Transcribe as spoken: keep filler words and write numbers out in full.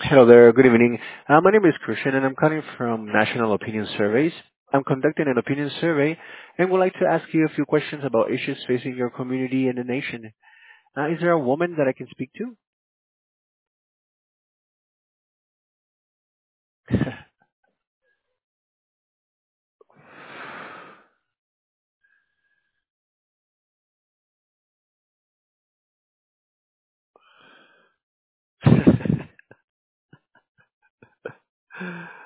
Hello there. Good evening. Uh, my name is Christian, and I'm calling from National Opinion Surveys. I'm conducting an opinion survey and would like to ask you a few questions about issues facing your community and the nation. Uh, is there a woman that I can speak to?